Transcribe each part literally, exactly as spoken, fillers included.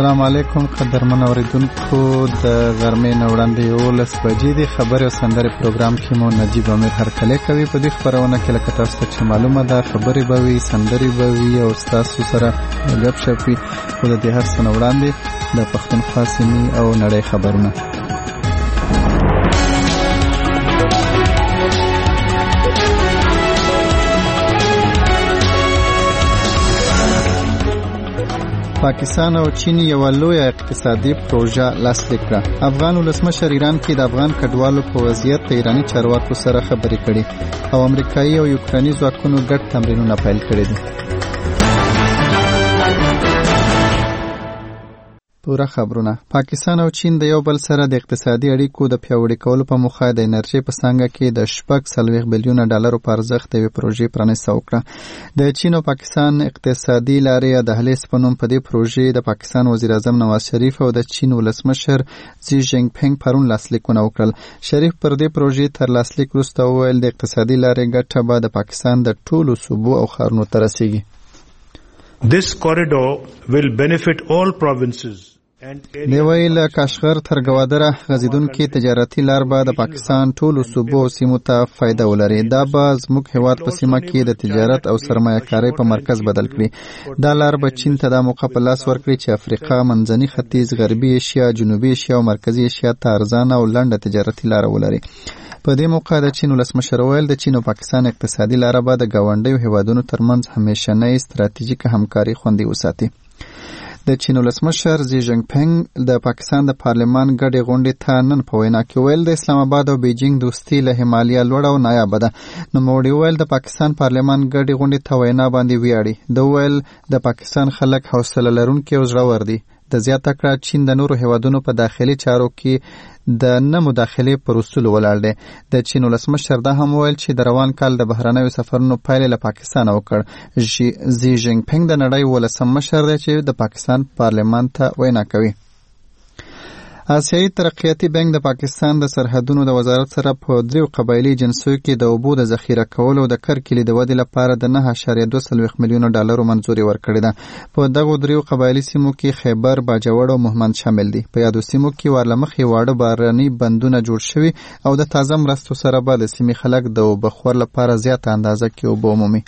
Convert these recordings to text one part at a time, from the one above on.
السلام علیکم قدرمن اوریدونکو د غرمې نه وړاندې یولس بجې د خبرې او سندرې پروګرام کې مو نجیب امیر هرکلی کوي. په دې خپرونه کې لکه تاسو ته چې معلومه ده خبرې به وي، سندرې به وي او ستاسو سره ګپ شپ وي. خو د دې هر څه نه وړاندې د پښتونخوا سیمې او نړۍ خبرونه. پاکستان او چین یو لوی اقتصادي پروژه لاسلیک کړه. افغان ولسمشر ایران کې د افغان کډوالو په وضعیت د ایرانی چارواکو سره خبرې کړي او امریکایي او یوکراني ځواکونو ګډ تمرینونه پیل کړي دي. پوره خبرونه. پاکستان او چین د یو بل سره د اقتصادي اړیکو د پیاوړي کولو په موخه د انرژي په څانګه کې د شپږ څلوېښت بلیونه ډالرو په ارزښت د یوې پروژې پرانیسته وکړه. د چین او پاکستان اقتصادي لارې یا دهلیز په نوم په دې پروژې د پاکستان وزیر اعظم نواز شریف او د چین ولسمشر زی جینګ پینګ پرون لاسلیکونه وکړل. شریف پر دې پروژې تر لاسلیک وروسته وویل د اقتصادي لارې ګټه به د پاکستان د ټولو صوبو او ښارونو ته رسیږي. This corridor will benefit all provinces. دی ویل کاشغر تر ګوادره غځېدونکې تجارتي لار به د پاکستان ټولو صوبو او سیمو ته فایده ولري. دا به زموږ هیواد په سیمه کې د تجارت او سرمایه‌کارۍ په مرکز بدل کړي. دا لار به چین ته د موقع په لاس ورکړي چې افریقا، منځني ختیځ، غربي ایشیا، جنوبي ایشیا او مرکزي ایشیا ته ارزانه او لنډه تجارتي لار ولري. په دې موقع د چین ولسمشر ویل د چین او پاکستان اقتصادي لار به د ګاونډیو هیوادونو ترمنځ همیشنۍ ستراتیژیکه همکاري خوندي وساتي. د چین ولسمشر زی جینګ پینګ د پاکستان د پارلمان ګډې غونډې ته نن په وینا کې ویل د اسلام آباد او بیجینګ دوستي له همالیا لوړه او نایابه ده. نوموړي ویل د پاکستان پارلمان ګډې غونډې ته وینا باندې ویاړي. د ویل د پاکستان خلک حوصله لرونکي او زړور دي. د زیاته کړه چین د نورو هیوادونو په داخلي چارو کې د نه مداخلې پر اصول ولاړ دی. د چین ولسمشر دا هم ویل چې د روان کال د بهرنیو سفرونو پایله له پاکستان وکړ. زی جینګ پینګ د نړۍ ولسم مشر دی چې د پاکستان پارلمان ته وینا کوي. آسیایي ترقیاتي بانک د پاکستان د سرحدونو د وزارت سره په دریو قبایلي جنسیو کې د اوبو د ذخیره کولو د کرکلې د ودې لپاره د نه اعشاریه دوه څلوېښت میلیونه ډالرو منظوري ورکړې ده. په دغو دریو قبایلي سیمو کې خیبر، باجوړ او مهمند شامل دي. په یادو سیمو کې ورلمخې واړه باراني بندونه جوړ شوي او د تازه مرستو سره به د سیمې خلک د اوبه خور لپاره زیاته اندازه کې اوبه ومومي.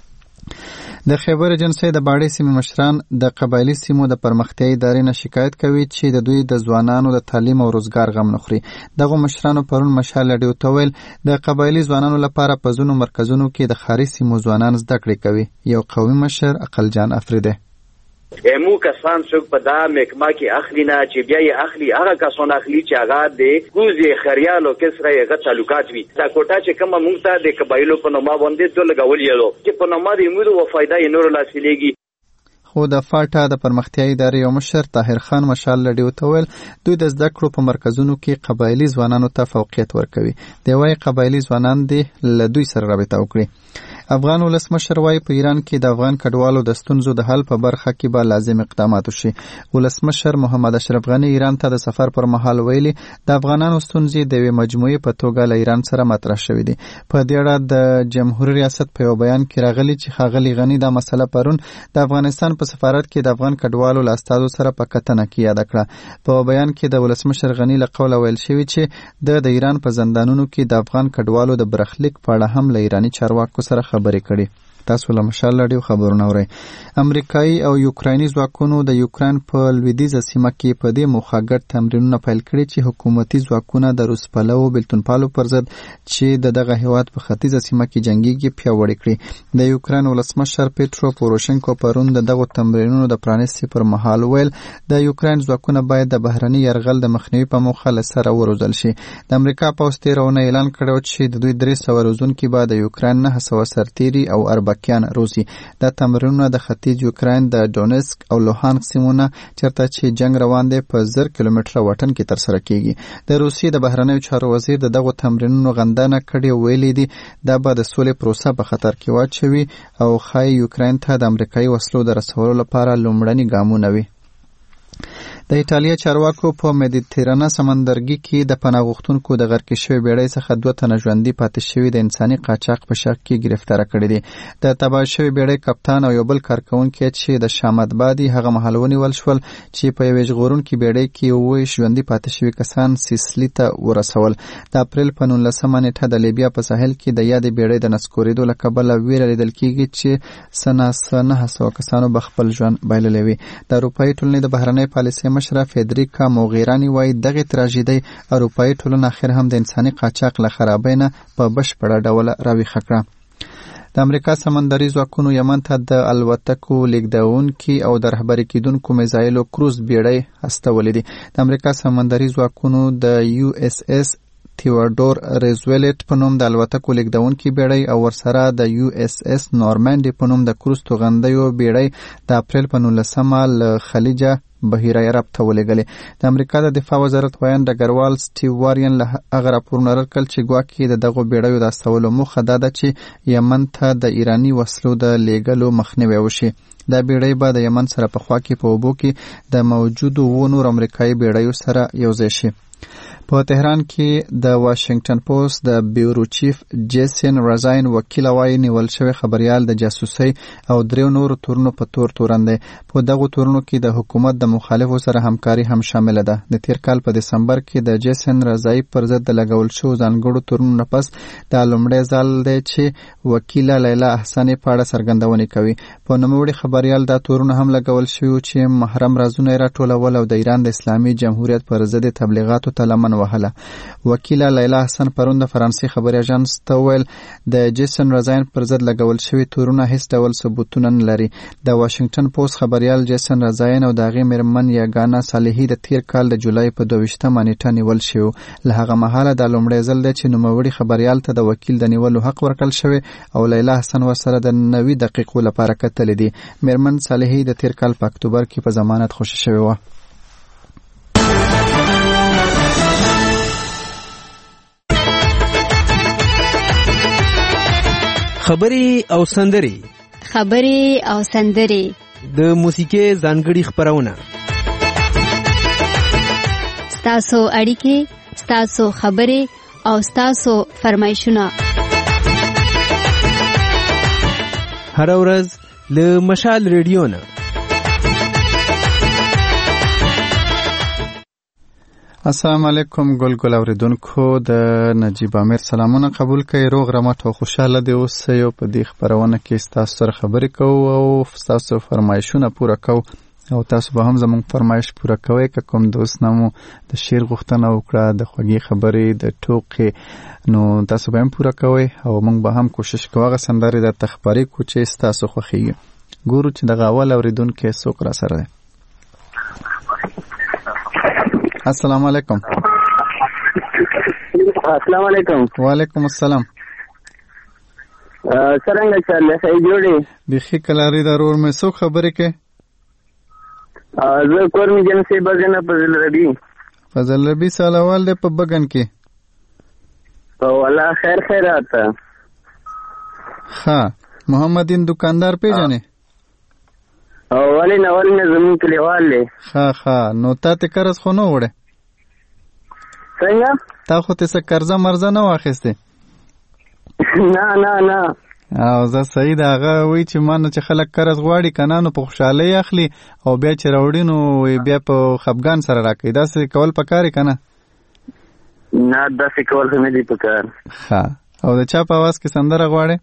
د خیبر جنسي د باړې سیمې مشران د قبایلي سیمو د پرمختیايي ادارې نه شکایت کوي چې د دوی د ځوانانو د تعلیم او روزګار غم نه خوري. دغه مشرانو پرون مشال راډیو ته ویل د قبایلي ځوانانو لپاره په ځینو مرکزونو کې د ښاري سیمو ځوانان زده کړې کوي. یو قومي مشر عقلجان افریدی امو کسان څوک په دا محکمه کې اخلي نه چې بیا یې اخلي هغه کسان اخلي چې هغه د ګوزې خریال او کسره یې تعلقات وي. دا کوټه چې کومه موږ ته د قبایلو په نوم باندې ټول لګولې یو چې په نوم د امید او فائدہ یې نور لاسلیږي. خو د فاټا د پرمختیايي ادارې یو مشر طاهر خان مشال لډیو ته ویل دوی د زده کړو په مرکزونو کې قبایلي ځوانانو ته فوقیت ورکوي. دی وايي قبایلي ځوانان دې له دوی سره رابطه وکړي. افغان ولسمشر وايي په ایران کې د افغان کډوالو د ستونزو د حل په برخه کې به لازم اقدامات وشي. ولسمشر محمد اشرف غني ایران ته د سفر پر مهال ویلي د افغانانو ستونزې د یوې مجموعې په توګه له ایران سره مطرح شوې دي. په دې اړه د جمهوریت ریاست په یو بیان کې راغلي چې ښاغلي غني دا مسله پرون د افغانستان په سفارت کې د افغان کډوالو له استازو سره په کتنه کې یاد کړه. په بیان کې د ولسمشر غني له قوله ویل شوی چې د د ایران په زندانونو کې د افغان کډوالو د برخلیک په اړه هم له ایرانی چارواکو سره خبرې کړي. تاسو له مشال لډیو خبرونه اورئ. امریکایي او یوکراني ځواکونو د یوکران په لویدیځه سیمه کې په دې موخه ګډ تمرینونه پیل کړي چې حکومتي ځواکونه د روس پلو بېلتونپالو پر ضد چې د دغه هیواد په ختیځه سیمه کې جنګیږي پیاوړي کړي. د یوکران ولسمشر پیټرو پوروشنکو پرون د دغو تمرینونو د پرانیستي پر مهال ویل د یوکران ځواکونه باید د بهرني یرغل د مخنیوي په موخه له سره وروزل شي. د امریکا پوځ تېره اونۍ اعلان کړی چې د دوی درې سوه روزونکي به د یوکران نه سوه سرتیري او اربع کیان روزي. دا تمرینونه د ختیځ یوکران د ډونسک او لوهانسک سیمونه چرته چې جنگ روان دی په زر کیلومتره واټن کې ترسره کیږي. د روسیې د بهرنیو چارو وزیر د دغو تمرینونو غندنه کړې ویلي دي دا به د سولې پروسه په خطر کې واچوي او ښایي یوکران ته د امریکایي وسلو د رسولو لپاره لومړني ګامونه وي. د ایټالیا چارواکو په مدیترانه سمندرګي کې د پناه غوښتونکو د غرق شوي بیړۍ څخه دوه تنه ژوندي پاتې شوي د انساني قاچاق په شک کې گرفتار کړي دي. د تباه شوي بیړۍ کپتان او یو بل کارکونکي چې د شام ادبادي هغه مهال ونیول شول چې په یوې ژغورونکي بیړۍ کې اووه ژوندي پاتې شوي کسان سیسلي ته ورسول. د اپریل په نولسمه نیټه د لیبیا په ساحل کې د یادې بیړۍ د نسکورېدو له کبله ویره لیدل کېږي چې سناسه نهه سوه کسانو به خپل ژوند بایللی وي. د اروپایي ټولنې د بهرنۍ پالیسۍ مشره فیدریکا موغیراني وایي دغې تراژیدۍ اروپایي ټولنه اخر هم د انساني قاچاق له خرابۍ نه په بشپړه ډول راویښه کړه. د امریکا سمندري ځواکونو یمن ته د الوتکو لیږدونکي او د رهبري کیدونکو میزایلو کروز بیړۍ استولې دي. د امریکا سمندري ځواکونو د یو اس اس تیوډور روزولټ په نوم د الوتکو لیږدونکي بیړۍ او ورسره د یو اس اس نورمانډي په نوم د کروز توغندیو بیړۍ د اپریل په نولسمه له خلیجه بحیره عرب ته ولېږلې. د امریکا د دفاع وزارت ویان ډګروال سټیو وارین له هغه راپورونه راکړل چې ګواکې د دغو بیړیو د استولو موخه دا ده چې یمن ته د ایراني وسلو د لیږلو مخنیوی وشي. دا بیړۍ به د یمن سره په خوا کې په اوبو کې د موجودو اوو نور امریکایي بیړیو سره یوځای شي. په تهران کې د واشنگټن پوسټ د بیورو چیف جیسن رزاین وکیل وایي نیول شوی خبريال د جاسوسۍ او دریو نورو تورونو په تور تورن دی. په دغو تورونو کې د حکومت د مخالفو سره همکاري هم شامل ده. د تیر کال په دسمبر کې د جیسن رزای پر ضد د لګول شو ځانګړو تورونو نه پس د لومړی ځل دی چې وکیله لیلا احساني په اړه څرګندونې کوي. په نوموړي خبريال دا تورونه هم لګول شوي چې محرم رازونه یې راټولول او د ایران د اسلامي جمهوریت پر ضد تبلیغاتو ته لمن وهله. وکیله لیلا احسان پرون د فرانسې خبري اژانس ته ویل د جیسن رزاین پر ضد لګول شوي تورونه هیڅ ډول ثبوتونه نه لري. د واشنگټن پوسټ خبريال جیسن رزاین او د هغې مېرمن یاګانا صالحي د تیر کال د جولای په دوه ویشتمه نیټه نیول شوي. له هغه مهاله دا لومړی ځل دی چې نوموړي خبريال ته د وکیل د نیولو حق ورکړل شوی او لیلا احسان ورسره د نوي دقیقو لپاره کتلې دي. مېرمن صالحي د تیر کال په اکتوبر کې په ضمانت خوشي شوې وه. خبري او سندري خبري او سندري د موسیقي ځانګړي خبرونه ستاسو اړیکې ستاسو خبري او ستاسو فرمایشونه هر ورځ له مشال ریډیو نه. السلام علیکم ګل ګل اوریدونکو د نجیب امیر سلامونه قبول کړئ. روغ رمټ او خوشاله دې اوسئ او په دې خبرونه کې ستاسو سره خبرې کوو او ستاسو فرمایشونه پوره کوو او تاسو به هم زموږ فرمایش پوره کوئ. که کوم دوست نمو د شعر غوښتنه وکړه د خوږې خبرې د ټوکې نو تاسو به هم پوره کوئ او موږ به هم کوشش کوو هغه سندرې درته خپرې کړو چې ستاسو خوښیږي. ګورو چې دغه اول اوریدونکی څوک را سره دی. السلام علیکم. السلام علیکم. وعلیکم السلام. څنګه چل صحیح جوړې؟ بخي کلاری ضرور مې څوک خبرې کې؟ زه کور می جن سے بغن فضل ربی. فضل ربی سالوال دې په بغن کې. او الله خیر خیرات. ها محمدین دکاندار پیژنې؟ او ولی نه ولی نه زمون کلیوال دی. ها ها نو تا ته قرض خو نه وړه؟ څنګه؟ تا خو ته څه قرضه مرزه نه واخیسته؟ نه نه نه. او زه صحیح ده هغه وایي چې ما نه چې خلک قرض غواړي که نه نو په خوشحالۍ اخلي او بیا چې راوړي نو بیا په خفګان سره راکوي. داسې کول پکار یې که نه؟ نه داسې کول خو نه دي پکار. ښه او د چا په اواز کې سندره غواړې؟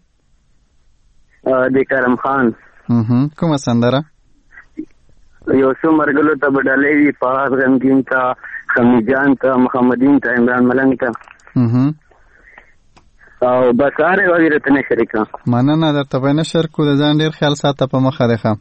د کرم خان. کومه سندره؟ یو څو مرګلو ته بدلې وی په غمګین تا خمیجان تا محمدین تا عمران ملنګ تا او بس اره وغیره ته نشر کا. مننه درته به نشر کو. د ځان ډیر خیال ساته په مخه ده.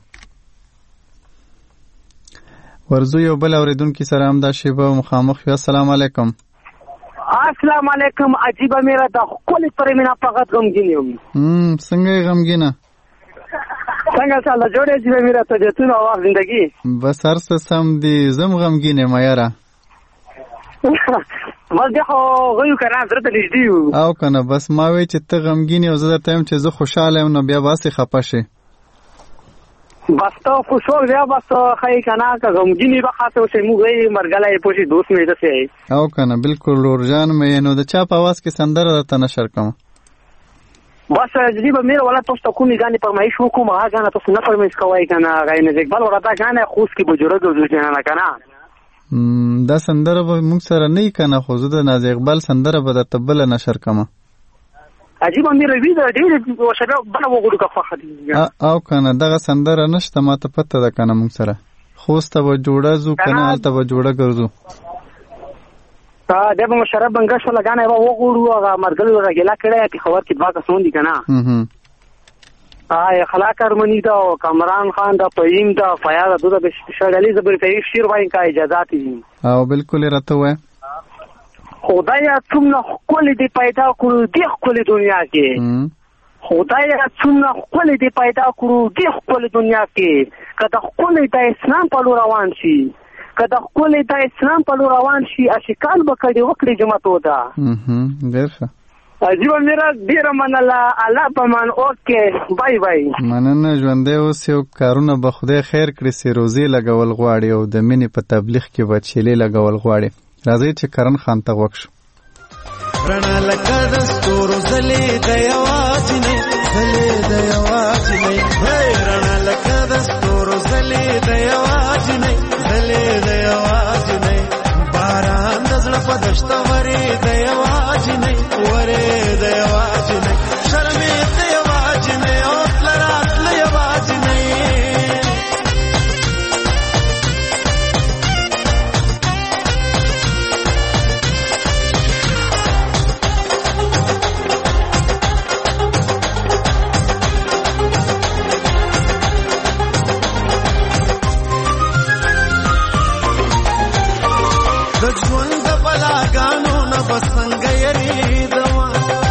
ورزو یو بل اوریدونکو سره هم دا شیبه مخامخ یو. السلام علیکم. السلام علیکم. عجیبه میرا د خپل پر مینا فقط غمګین یم. هم څنګه غمګینه؟ څنګه ساله جوړې چې میرا ته جتونه او زندگی بس هر څه سم دي. زم غمګینه ما یاره بس ده خو غویو که نه زړه ته نږدې یو او که نه بس ما وی چې ته غمګین یې او زه درته یم چې زه خوشحاله یم نو بیا باسې خفه شې. بس ته خوشحال بیا بس خی کنه که غمگینی به خاطر چې موږ یې مرګلای پوشي دوست مې دسه او کنه بالکل ورجان مې نو د چا په आवाज کې سندره درته نشر کوم بس جدي به مې ولا تاسو ته کومې غانې فرمایش وکوم هغه غانه تاسو نه فرمایش کوی کنه غاینه اقبال ورته غانه خوش کې بجوړه د ځنه کنه دا سندره به موږ سره نه کنه خو زه د ناز اقبال سندره به درته بل نشر کوم عجیب امیر روی دا ډېر شبه بل وګړو کا فخر او کنه دغه سندره نشته ماته پته ده کنه موږ سره خوسته به جوړه زو کنه الته به جوړه ګرځو تا دغه مشرب بنګش لګانه و وګړو هغه مرګل ورګلا کړه چې خبر کې باګه سون دي کنه هم آی خلاق ارمنی دا کامران خان دا پیم دا فیاض دوه به شړلې زبر ته شیر وای کا اجازه دي او بالکل راته وای خدایا څومره خپل دی پیدا کړو دی خپل دنیا کې خدایا څومره خپل دی پیدا کړو دی خپل دنیا کې کله خپل د اسلام په لور روان شي کله خپل د اسلام په لور روان شي اشکال به کړي وکړي جماعت ودا هم ډیر ښه عجیب میرا ډیر منله الله په مان اوکې بای بای مننه ژوندې اوس یو کارونه به خدای خیر کړي سی روزي لګول غواړي او د مینې په تبلیغ کې بچیلې لګول غواړي راځي چې کرن خان ته وښو رڼا لکه د ستورو ځلې د یوازینۍ ځلې د یوازینۍ رڼا لکه د ستورو ځلې د یوازینۍ ځلې د یوازینۍ باران د زړه په دشته ورې د یوازینۍ ورې د یوازینۍ شرمې د یوازینۍ او تله راتله یوازینۍ د ژوند د بلاګانو نه به څنګه یریدمه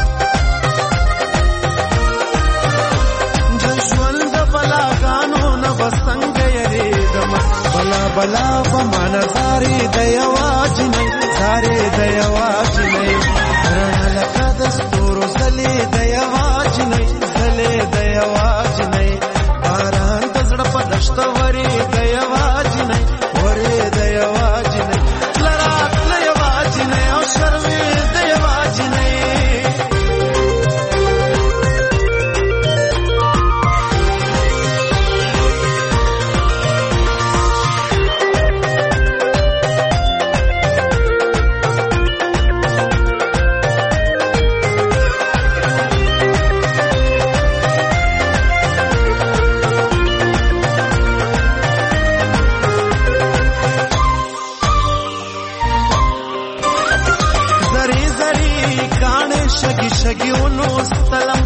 د ژوند د بلاګانو نه به څنګه یریدمه بلا بلا به مانه زارې د یوازینۍ زارې د یوازینۍ رڼا لکه د ستورو ځلې د یوازینۍ ځلې د یوازینۍ باران د زړه په دشته ورې د یوازینۍ ورې د یوازینۍ شګي شګي ونو ستلم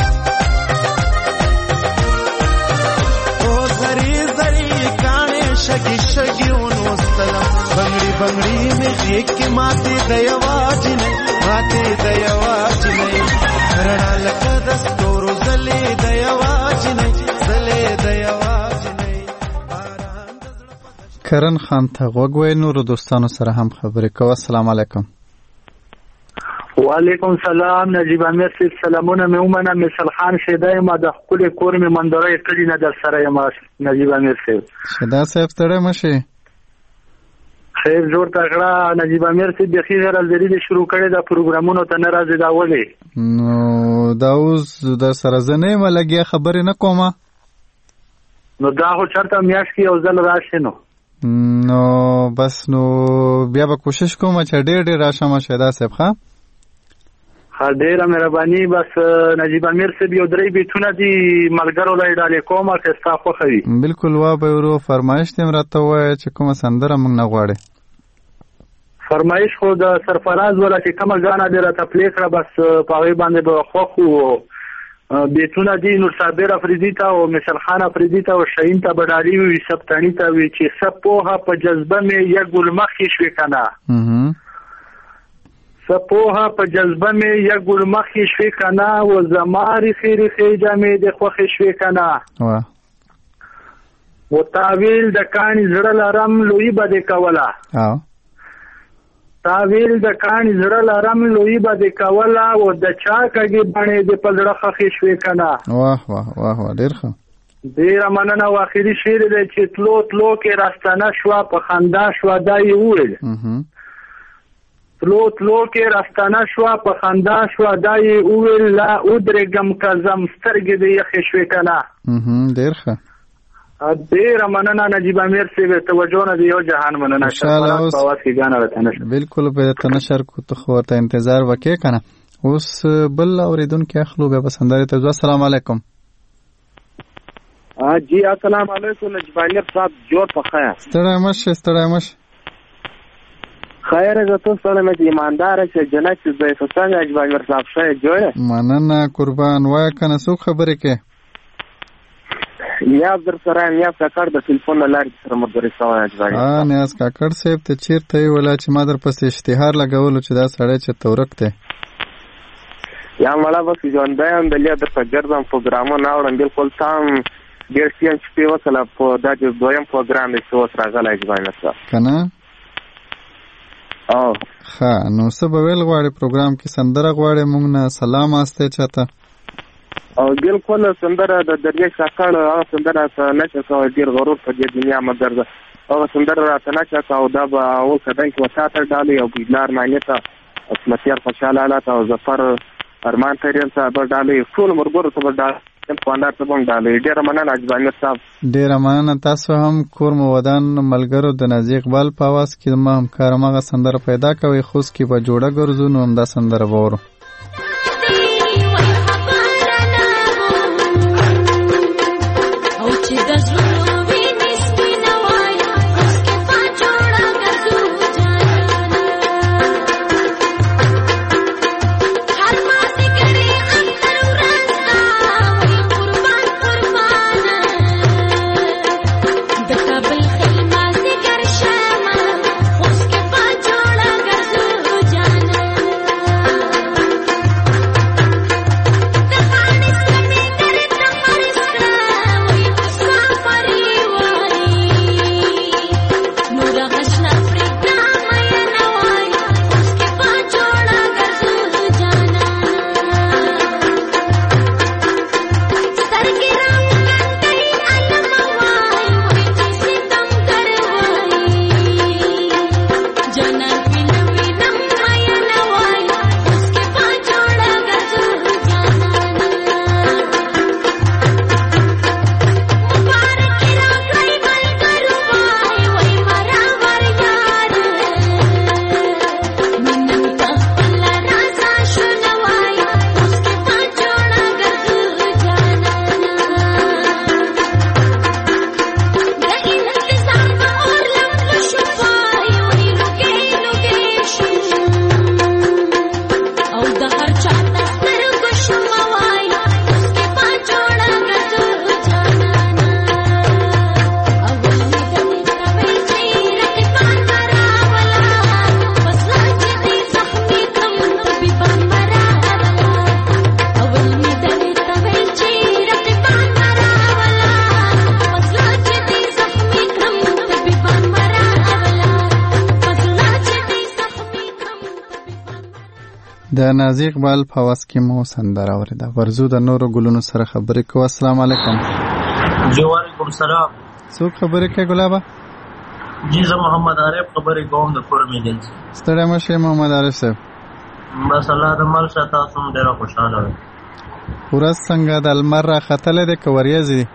او زری زری کانه شګي شګي ونو ستلم بنگړي بنگړي می غیږ کې ماته د یوازینۍ ماته د یوازینۍ رڼا لکه د ستورو ځلې د یوازینۍ ځلې د یوازینۍ کرن خان ته غوږ نور دوستانو سره هم خبرې کوو. السلام علیکم. وعلیکم سلام نجیب امیر صاحب سلامونه مې ومنه مثل خان شیدا ما د خپل کور مې منظره کړی نه در سره یم نجیب امیر صاحب شیدا صاحب ستړی مشي خیر جوړ تکړه نجیب امیر صاحب د خیر الذری شروع کړی دا پروګرامونو ته ناراضه دا ولې نو دا اوس د سره زنه ملګری خبرې نه کومه نو دا خو چرته میاش کې او ځل راشي نو نو بس نو بیا به کوشش کوم چې ډېر ډېر راشم شیدا صاحب ښه ها ډیره مهرباني بس نجیب امیر صاحب یو درې بیتونه دي ملګرو لای ډالې کومه که تاسو خوښوي بالکل وا به ورو فرمایش تم راته وای چې کومه سندره موږ نه غواړي فرمایش خو د سرفراز ولا چې کومه غانا دی راته پلی کړه بس پاوی باندې به خوخو بیتونه دي نور صابر افریدی ته او مثل خان افریدی ته او شاهین ته بدالي وي سبتانی ته وي چې سپوها په جذبه مې یک ګل مخې شوي کنه سپوها په جذبه مې یک ګل مخې شوي کنه و زماري خیری خیجه مې د خوښې شوي کنه و تاویل د کاڼي زړه لرم لوی به دې کوله تاویل د کاڼي زړه لرم لوی به دې کوله و د چا کږې بڼې دې په زړه خښې شوي کنه واه واه واه واه ډېر ښه ډیره مننه. او اخري شعر دی چې تلو تلو کې راستانه شوه په خندا شوه دا یې وویل. تلو تلو کې راستانه شوه په خندا شوه دا یې وویل لا ودرېږم که زم سترګې دې یخې شوې که نه. ډېر ښه. ډېره مننه نجیب امیر صاحب توجه نه د یو جهان مننه. شرفرات په اواز کې ګاڼه راته نشر. بالکل په ته نشر کو ته خو ورته انتظار وکې که نه. اوس بل اورېدونکي اخلو بیا به سندرې ته ځو. السلام علیکم. جی السلام علیکم نجیب امیر صاحب جوړ په خیر. ستړی مه شې ستړی مه شې. خیر زه تو ستړی مه چې ایمانداره چې جنت چې ضعیفه څنګه نجیب امیر صاحب ښه یې جوړه. مننه قربان. وایه که نه څوک خبرې کوې؟ نیاز در سره نیاز کاکړ د ټلیفون له لارې سره ملګری شوی نجیب امیر صاحب. نیاز کاکړ صاحب ته چېرته یې ولا چې ما در پسې اشتهار لګولو چې دا سړی چېرته ورک دی؟ یا مړه بس ژوندی یم دلې درته ګرځم پروګرامونه اورم بلکل تا هم ډېر ښه یم چې پې وکړله په دا چې دویم پروګرام دی چې اوس راغلی نجیب امیر صاحب که نه؟ او ښه نو څه به ویل غواړې پروګرام کې سندره غواړې موږ نه سلام استی چاته؟ او بلکل سندره د دریای کاکړ هغه سندره راته نشه کوه ډېر غرور په دې دنیا مګر ده هغه سندره راته نشه کوه او دا به اول قدم کې وتا ته ډالۍ او بیدلار معنې ته عصمتیار خوشحال حالت او ظفر ارمان ترین ته به ډالۍ ټولو ملګرو ته به ډالۍ خواندار ته به هم ډالۍ. ډېره مننه نجیب امیر صاحب. ډېره مننه. تاسو هم کور مو ودان ملګرو د نازي اقبال په اواز کې ما همکار هماغه سندره پیدا کوئ خوست کې به جوړه ګرځو نو همدا سندره به اورو. د نازي اقبال په اواز کې مو سندره اورېده. ورځو د نورو ګلونو سره خبرې کوو. السلام علیکم. جی وعلیکم السلام. څوک خبرې کوي ګلابه؟ جی زه محمد عارف خبرې کوم د کورمې دل. ستړی مه شئ محمد عارف صاحب. بس الله د مل شه تاسو هم ډېره خوشحاله وئ. ورځ څنګه د لمر راختلی دی که وریځې دي؟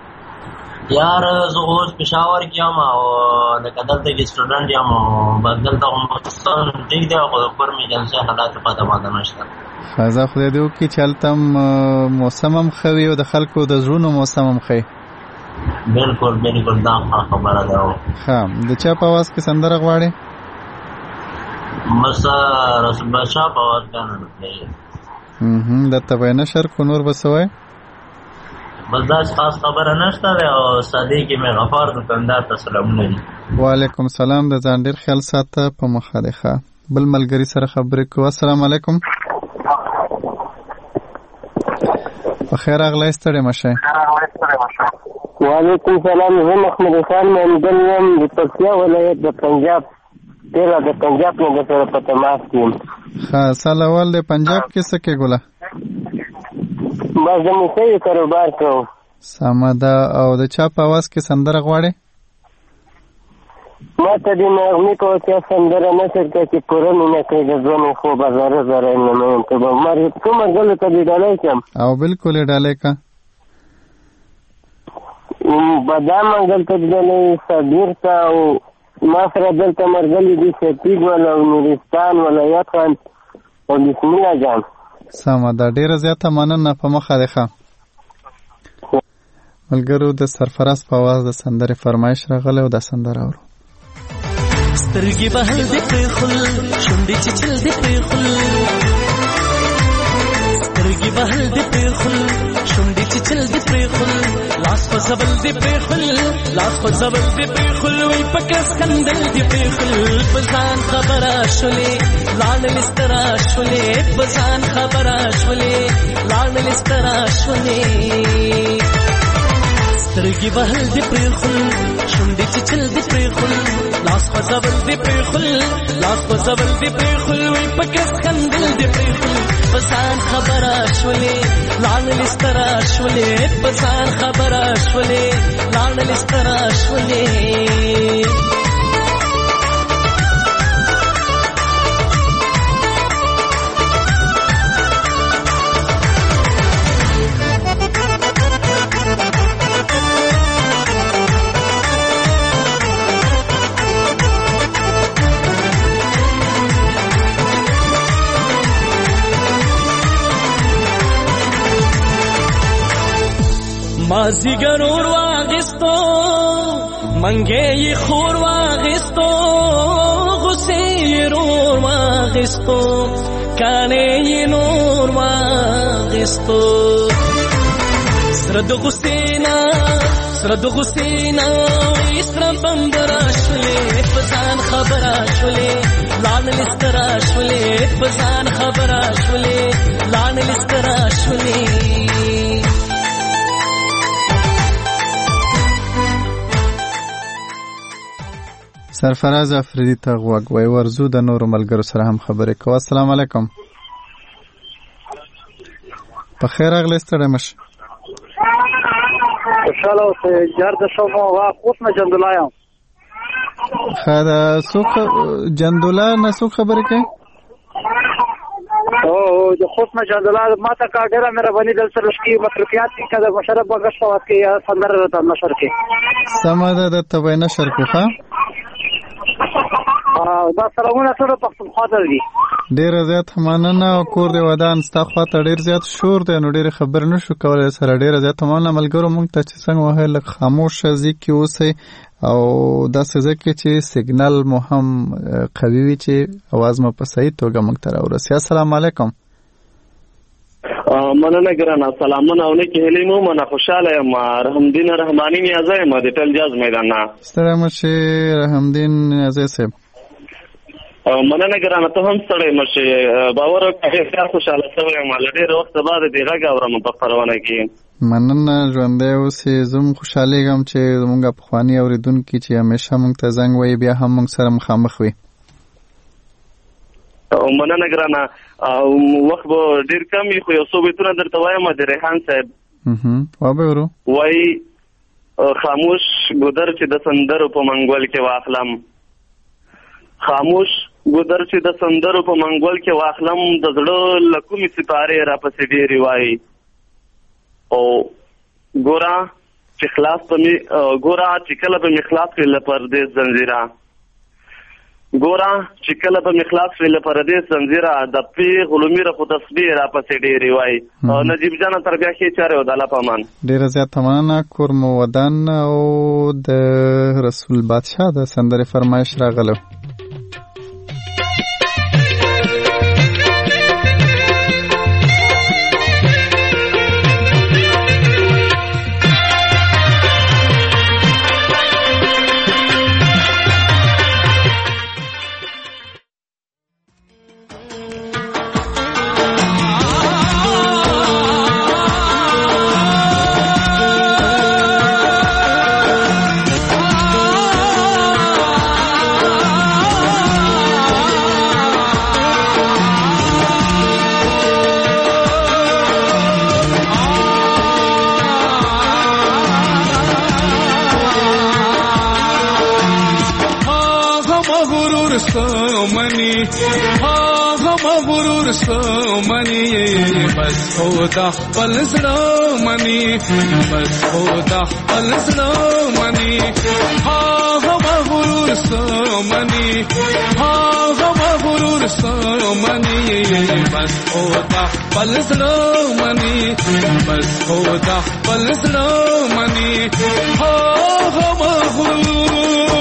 یار زه اوس پېښور کې یم او لکه دلته کې سټوډنټ یم او بس دلته خو موسم ټیک دی خو د کورمې جلسې حالات پته ماته نشته. ښه زه خدای دې وکړي چې هلته هم موسم هم ښه وي او د خلکو د زړونو موسم هم ښه وي. بلکل بلکل دا خبره ده. ښه د چا په اواز کې سندره غواړې؟ بس رسول بادشاه په اواز کې نه پلېږي. درته به یې نشر کړو نور به څه وایې؟ بس داسې خاص خبره نشته دی او سادې کې مې غفار دکاندار ته سلامونه دي. وعلیکم سلام. د ځان ډېر خیال ساته په مخه دی. ښه بل ملګري سره خبرې کوو. السلام علیکم. په خیر راغلی. ستړی مه شئ. وعلیکم سلام. زه محمد خان مندل یم د پکتیا ولایت د پنجاب تیرا د پنجاب نه درسره په تماس کې یم. ښه سال اول د پنجاب کې څه کې ګله؟ بس د موسیقۍ کاروبار کوم. سمه ده. او د چا په اواز کې سندره غواړې؟ ما ته د نغمې په وسیله سندره نشر کړه چې پوره مینه کوي د ځوانو خوب زره زره نمیم ته به مرګ څو ملګرو ته دې ډالۍ کړم. او بالکل یې ډالۍ که. بادام منګل ته ډالۍ، صبیر ته، او ما سره دلته مرګلي دي شفیق والا او نورستان ولایت خان او بسم الله جان. سمه ده، ډېره زیاته مننه، په مخه دې ښه. ملګرو د سرفراز په اواز د سندرې فرمایش راغلی او دا سندره اورو. سترګې بهل دې پرېښول، شونډې چیچل دې پرېښول، سترګې بهل دې پرېښول، شونډې چیچل دې پرېښول، لاس په زبل دې پرېښول، لاس په زبل دې پرېښول، وی په کس خندل دې پرېښول، په ځان خبره شولې لاړل سترا شولې، په ځان خبره شولې لاړل سترا شولې. سترګې بهل دې پرېښول، شونډې چیچل دې پرېښول، لاس په زبل دې پرېښول، لاس په زبل دې پرېښول، وی په کس خندل دې پرېښول، په ځان خبره شولې لاړل سترا شولې، په ځان خبره شولې لاړل سترا شولې. مازیګر اور واغستو منګې یې خور واغستو، غصې یې رور واغستو، کانې یې نور واغستو. سره د غصې نه سره د غصې نه سره بمبره شولې، په ځان خبره شولې لاړل سترا شولې، په ځان خبره شولې لاړل سترا شولې. سرفراز افریدي ته غوږ وای ورزو د نورو ملګرو سره هم خبرې کوو. السلام علیکم. په خیر راغلی، ستړی مشه. خوشحاله اوسئ. جرد شما و حسن جندولا یم. ښه ده. څوک جندولا نه څوک خبرې کوي؟ او د حسن جندولا ما ته کا ډېره مهرباني دل سره شکی مصروفیات کې کده مشرف بغش په وخت کې سندره راته نشر کې. سمه ده، د تبې نشر کو. ښه دا سلامونه ټول پښتونخوا ته دي. ډېره زیاته مننه. او کور دې ودان ستا خوا ته ډېر زیات شور دی، نو ډېرې خبرې نه شو کولی سره. ډېره زیاته مننه ملګرو. موږ ته چې څنګه وهی لږ خاموشه ځای کې اوسئ او داسې ځای کې چې سیګنال مو هم قوي وي چې اواز مو په صحیح توګه موږ ته راورسي. السلام علیکم. مننه ګرانه، سلامونه او نیکې هیلې مو. مننه، خوشحاله یم. رحمدین رحماني نیازی یم د ټل جاز میدان نه. ستړی مشې رحمدین نیازی صاحب. مننه ګرانه، ته هم ستړی مشې. باور وکړه ډېر خوشحاله شوی یم، له ډېر وخته بعد دې غږ اورم په خپرونه کې. مننه، ژوندی اوسې. زه هم خوشحالېږم چې زموږ پخواني اورېدونکي چې همیشه موږ ته زنګ وایي بیا هم موږ سره مخامخ وي. مننه ګرانه. وخت به ډېر کم وي خو یو څو بیتونه درته وایم د ریحان صاحب. وابه ورو. وایي خاموش ګودر چې د سندرو په منګول کې واخلم، خاموش ګودر چې د سندرو په منګول کې واخلم، د زړه له کومې سپارې راپسې ډېرې وایي. او ګوره چې خلاص به مې ګوره چې کله به مې خلاص کړې له پردې زنځیره، ګوره چې کله به مې خلاص کړې له پردې زنځیره، د پیغلو میره خو تسبیح راپسې ډېرې وایي. نجیب جانه تر بیا ښې چارې او د الله په امان. ډېره زیاته مننه. کور مو ودان او د رسول بادشاه د سندرې فرمایش راغلی. منی هغه مغرور سمنی بس خدا خپل زړه منی بس خدا خپل زړه منی هغه مغرور سمنی هغه مغرور سمنی بس خدا خپل زړه منی بس خدا خپل زړه منی هغه مغرور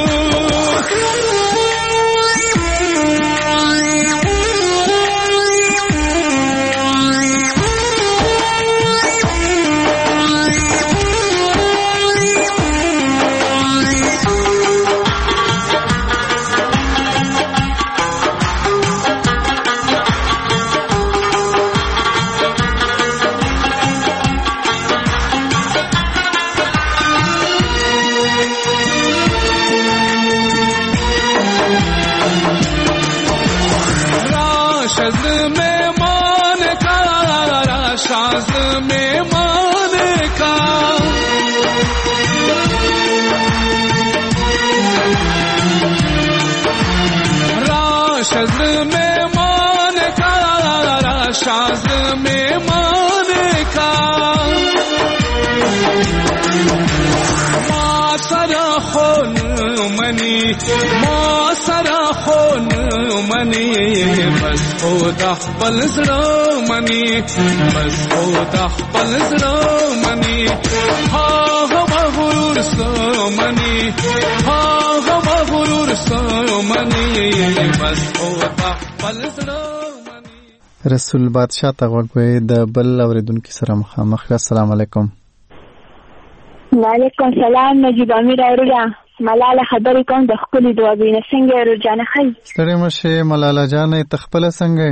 शाज़ में मान का माँ सरा खून मनी माँ सरा खून मनी बस खुदा पलसरा मनी बस खुदा पलसरा मनी हाँ हम गुरूर सो मनी हाँ हम गुरूर सो मनी बस खुदा पलसरा رسول بادشاہ ته غوږوي د بل اوریدونکو سره مخامخ. السلام علیکم. وعلیکم السلام. نجیب امیر اوریا ملاله خبرې کوم د خپل دعابینه څنګه ورجانه خی ستړي مشه ملاله جانې تخپل څنګه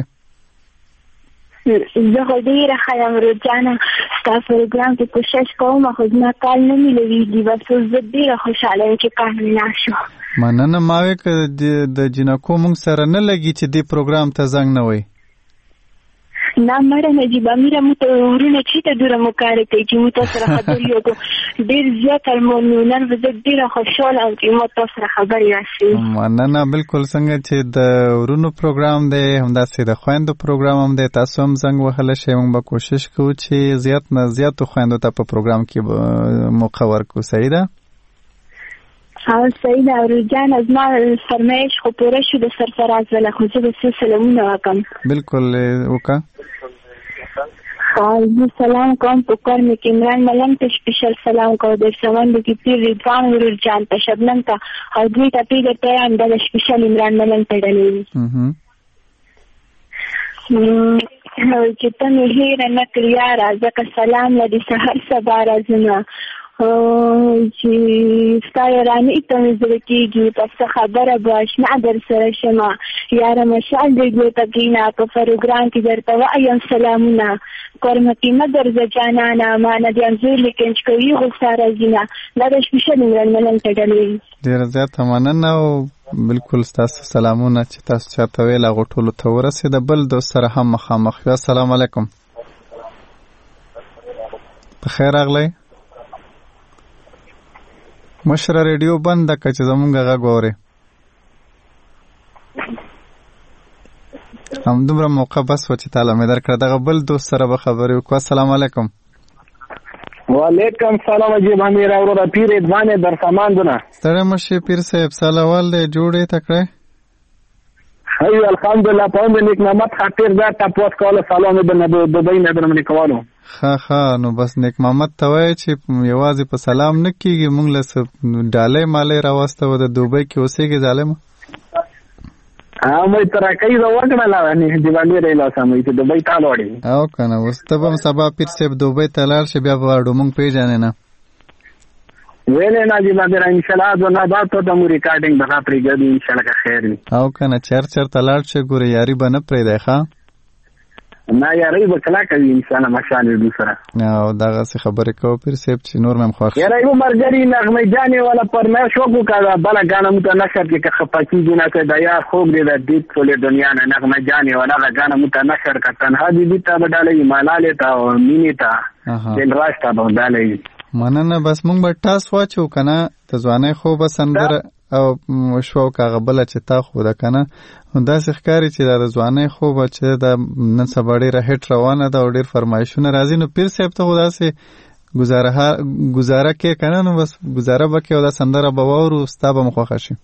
زه خو ډیره ښه یم ورجانه ستا پروګرام کې کوشش کوم خو زما کال نه میلویږي بس زه ډیره خوشحاله یم چې کار مې نه شو. مننه ماوې که د جنکو مونږ سره نه لګي چې دې پروګرام ته زنګ نه وای نه مړه نجیب امیره مو ته ورونه چې ته دوره مو کار کوي چې مو تاسو سره خبرې وکړو ډېر زیات المونونن زه ډېره خوشحاله یم چې مو تاسو سره خبرې راشي. مننه بالکل څنګه چې د ورونو پروګرام دی همداسې د خویندو پروګرام هم دی تاسو هم زنګ وهلی شئ موږ به کوشش کوو چې زیات نه زیاتو خویندو ته په پروګرام کې موقع ورکړو. صحیح ده؟ او صحیح ده ورجان از ما فرمایش خو پوره شو د سرفراز ولا خو زه به څه سلامونه وکړم. بالکل وکړه. زه سلام کوم په کور مې کې عمران ملنګ ته سپیشل سلام کوم د سمندو کې پیر رضوان ورجان ته شبنم ته او دوی ته پیر ته هم د سپیشل عمران ملنګ ته ډلې چې ته مې هېره نه کړې یاره ځکه سلام لدې سهار سبا راځمه چې ستا یارانې ته مې زړه کېږي پس څه خبره به اشنا در سره شمه یاره مشال ریډیو ته کښېنه په پروګرام کې درته وایم سلامونه کورمکې مه درځه جانانه ما نه د انځور لیکن چې کوي غوسه راځینه دا د سپیشل عمران ملنګ ته ډلې ډېره زیاته مننه او بالکل ستاسو سلامونه چې تاسو چاته ویل هغو ټولو ته ورسېده. بل دوست سره هم مخامخ یو. السلام علیکم. بخیر راغلی. مشره ریډیو بند که چې زمونږ غږ واورې همدومره موقع بس و چې تعالی مې درکړه. دغه بل دوست سره به خبرې وکړو. السلام علیکم. وعلیکم سلام نجیب امیر وروره پیر ادوانې در سماندونه ستړی مشې پیر صاحب سالوال دی جوړې تکړی ای الحمدلله په همدې نیک نعمت خاطر دا تپوس کوله سلام د دوبۍ نه درمنې کولو ښه ښه نو بس نیک محمد ته وایه چې یوازې په سلام نه کېږي موږ له ډالۍ مالۍ راوسته و د دوبۍ کې اوسېږي ظالمه مې ترکۍ زه وکړله نږدې باندې رهلاس مې چې دوبۍ ته لاړې او که نه اوس ته به هم سبا پیر صاحب دوبۍ ته لاړ شي بیا به واړو موږ پېژنې نه ویلې نجیب امیر انشاءالله دو نه بعد ته مو ریکارډینګ به پرېږدي انشاءالله که خیر وي او که نه چر چېرته لاړ شي ګورې یاري به نه پرېږدی ښه نه یاري به کلکه وي انشاءالله مشال وي سره او دغسې خبرې کوو پیر صاحب چې نور مې هم خوښ یاره یو ملګري نغمه جانې والا فرمایش وکړو که بله ګاڼه مو ته نشر کې که خفه کېږي نه که د یار خوب دی د دې ټولې دنیا نه نغمه جانې والا هغه ګاڼه مو ته نشر که تنها بیبي ته به ډالۍ ملالې ته او مینې ته دلراج ته به ډالۍ مننه بس مونږ به ټاس واچو که نه د ځوانۍ خوبه سندره او شو کاغه بل چې تا خو دا کنه دا ښکاری چې د ځواني خو چې د نن سبا ډیره هټ روانه ده او ډیر فرمایشونه راځي. نو پیر صاحب ته خدا سي گزاره گزاره کې کنه نو بس گزاره وکي او دا سندره به وورو ستا به مخه شي.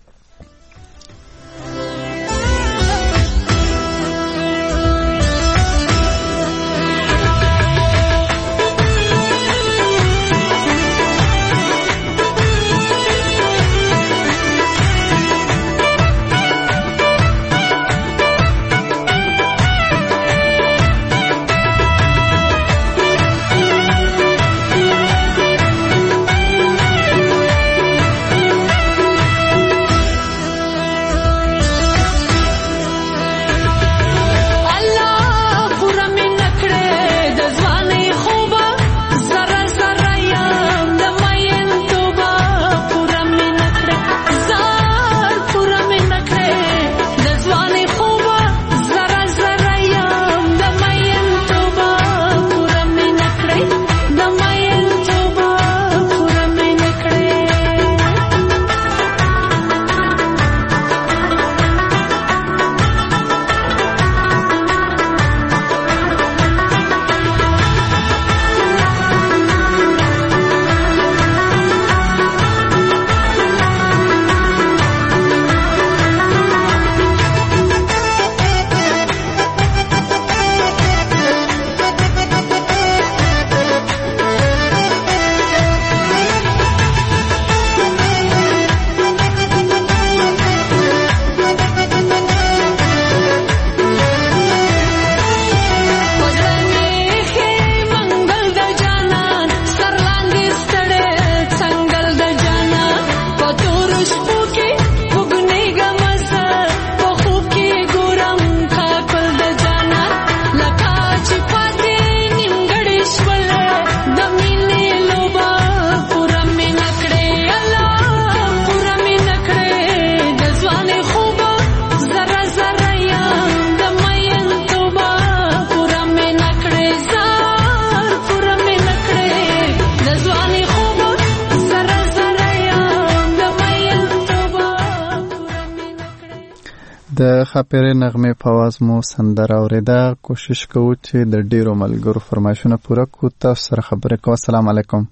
د خاپیرې نغمې په आवाज مو سندره اوریده. کوشش کوو چې د ډیرو ملګرو فرمایشونه پوره کړو. تاسو سره خبرې کوو. السلام علیکم.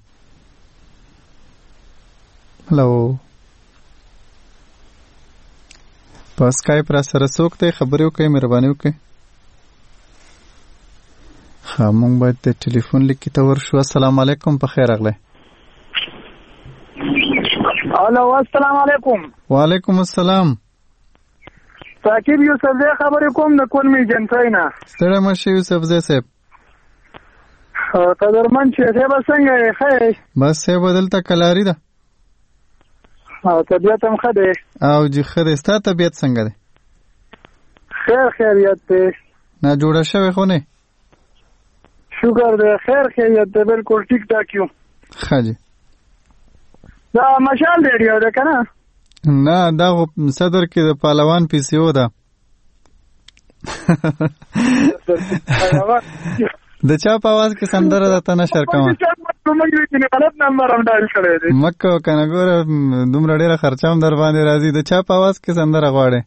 هلو په سکایپ را سره څوک دی؟ خبرې وکړئ، مهرباني وکړئ. ښه موږ باید د ټلیفون لیکې ته ورشو. السلام علیکم، په خیر راغلی. الو السلام علیکم. وعلیکم السلام. ساکب یوسف زی خبرې کوم د کلمې جنسای نه. ستړی مه شې یوسف زی صاحب. قدرمن چې صاحب څنګه یې؟ ښه بس صاحب دلته کلاري ده او طبیعت هم ښه دی. او جي ښه دی. ستا طبیعت څنګه دی؟ خیر خیریت دی. نه جوړه شوې خو نه؟ شکر دی خیر خیریت دی بالکل ټیک ټاک یو. ښه جي. دا مشال ریډیو ده که نه؟ نه دا صدر کې د پهلوان پی سی او ده. د چا په आवाज کې سندره ده ته نشر کوم. مکه کنه ګوره دومره ډیره خرچه هم در باندې راځي. د چا په आवाज کې سندره غواړې؟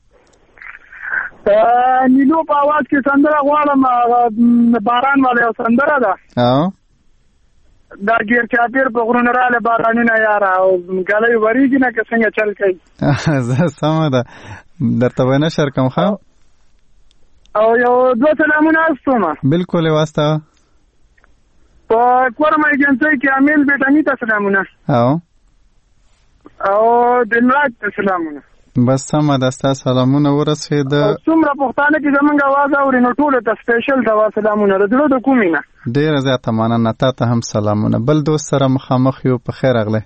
نیلو په आवाज کې سندره غواړم. باران والا یو سندره ده. او دا ګیر چاپیر په غرونه رااله بارانونه یاره او ګلۍ وریږي نه که څنګه چل کوي. زه سمه ده درته به نشر کوم. ښه او یو دوه سلامونه استومه. بالکل یې واستوه. په کورم ایجنسۍ کې امیل بیټاني ته سلامونه. او او دلراج ته سلامونه. بس سمه ده ستا سلامونه ورسېده. څومره پښتانه چې زمونږ اواز اوري نو ټولو ته سپیشل دوا سلامونه د زړه د کومې نه. ډېره زیاته مننه. تا ته هم سلامونه. بل دوست سره مخامخ یو. په خیر راغلی.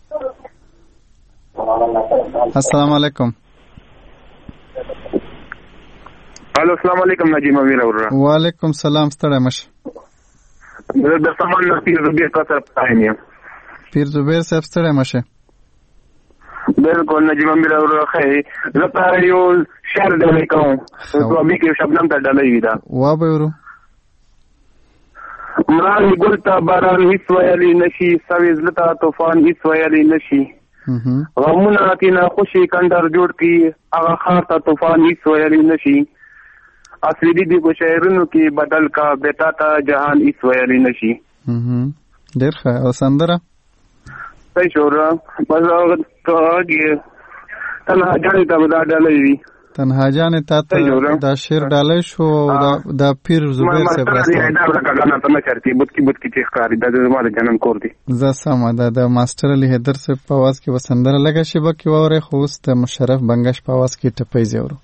السلام علیکم. الو السلام علیکم نجیم امیر اورا. وعلیکم سلام. ستړی مشه. زه د سامان نه پیر زبیر سره پایم یم. پیر زبیر صاحب ستړی مشه. بالکل نجیم امیر اورا خی زه په یو شعر ډالۍ کوم. نو ابي کې شبنم ته ډالۍ وي دا. وا به ورو. مران ګل ته باران هیڅ ویلی نشي، سوي زړه ته طوفان هیڅ ویلی نشي. غمونه تینا خوشي کندر جوړ کی هغه خار ته طوفان هیڅ ویلی نشي اصلي دي په شعرونو کې بدل کا بیتا ته جهان هیڅ ویلی نشي. ډېر ښه. او سندره صحیح شوره بس هغه تنها جانې ته به دا ډالۍ وي. تنها جانې ته دا شعر ډالۍ شو دا پیر زبیر صاحب راستو زه سمه ده د ماسټر علي حیدر صاحب په اواز کې به سندره لږه شیبه کې واورئ خو اوس د مشرف بنګش په اواز کې ټپۍ زیورو.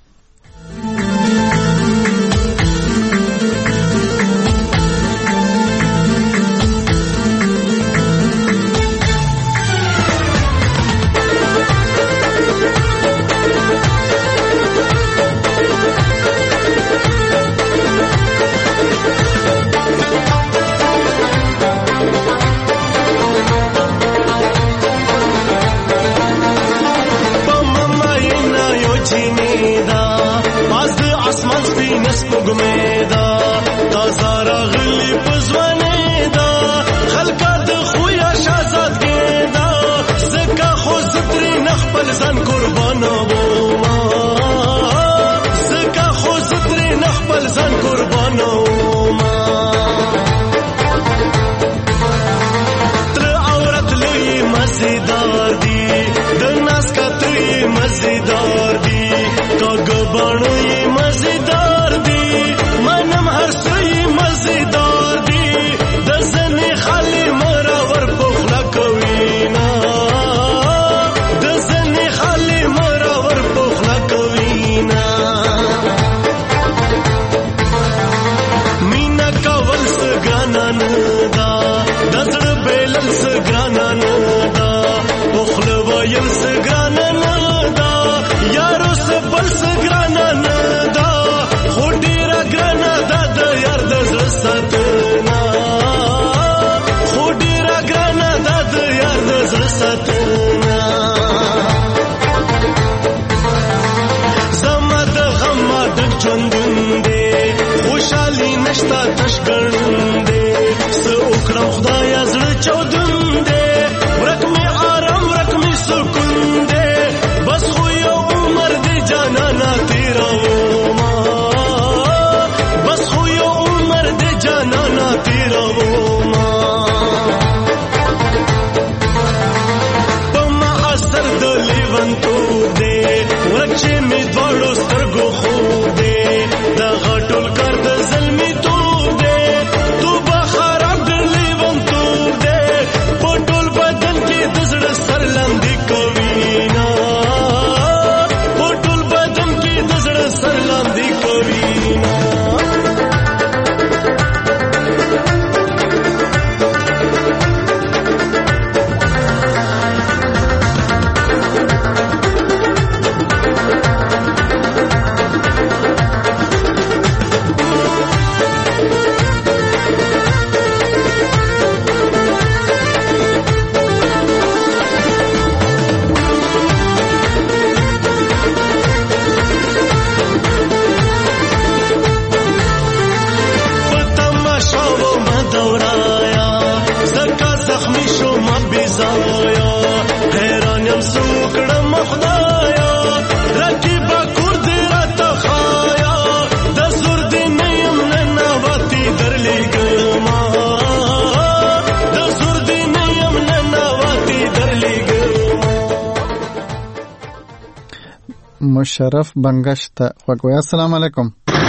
مشرف بنگش ته وګوي. السلام علیکم.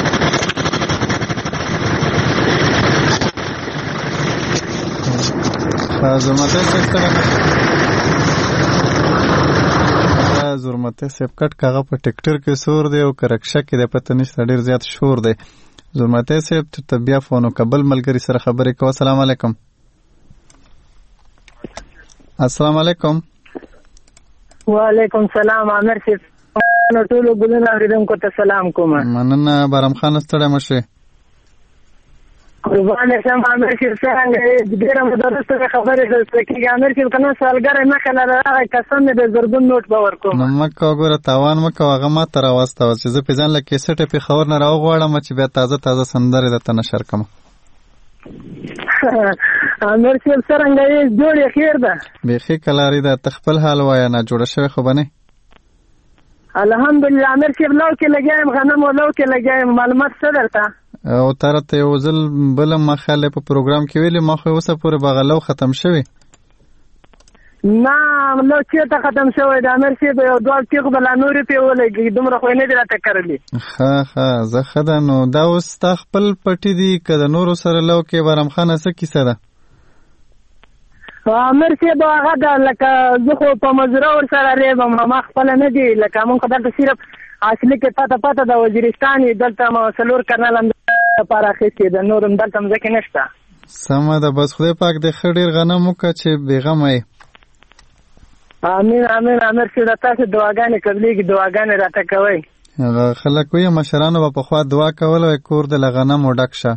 زرمته سره زرمته سپ کټ کاغه په ټیکټر کې سور دی او کرکشه کې د پته نشته ډیر زیات شور دی. زرمته سپ ته بیا فون وکبل ملګری سره خبرې کوه. السلام علیکم. السلام علیکم. وعلیکم سلام. عامر سپ نو ټولو ګلونو اوریدونکو ته سلام کوم. مننه بارم خان ستړی مشه. قربان شم عامر سپ څنګه ډیره مدرسه خبرې درته عامر سپ کنه سوالګر نه کله راغی قسم دې زرګون نوٹ باور کوم. نو مکه وګوره تاوان مکه هغه ما تر واسطه چې زه په ځان لکه سټه په خبر نه راو غواړم چې بیا تازه تازه سندره د تنشر کوم. امیر صاحب څرنګه یې جوړې خیر ده بیخي کلاري ده ته خپل حال وایه نه جوړه شوې خو به نه الحمدلله امیر صاحب لو کې لګیا یم غنم و لو کې لګیا یم معلومات څه درته او تا راته یو ځل بله مخاله په پروګرام کې ویلې ما خو اوسه پورې به غلو ختم شوی نه لو چېرته ختم شوی د امیر صاحب یو دوه تیغ به لا نورې پې ولګي دومره خو یې نه دي راته کرلي ښه ښه زه ښه ده نو دا اوس ستا خپل پټي دي که د نورو سره لو کې بارم خانه څه کیسه ده امیر صاحب هغه ده لکه زه خو په مزره ورسره ریبم ما خپله نه دي لکه مونږ خو دلته صرف اصلي کې پته پته د وزیرستان دلته مو څلور کرنل هم دپاره اخیستې ده نور هم دلته مځکې نشته سمه ده بس خدای پاک دې ښه ډېر غنم وکړه چې بېغمه یې امین امین امیر صاحب تاسو دعاګانې قبلېږي دعاګانې راته کوئ هغه خلک وایي مشرانو به پخوا دعا کوله وایي کور د له غنمو ډک شه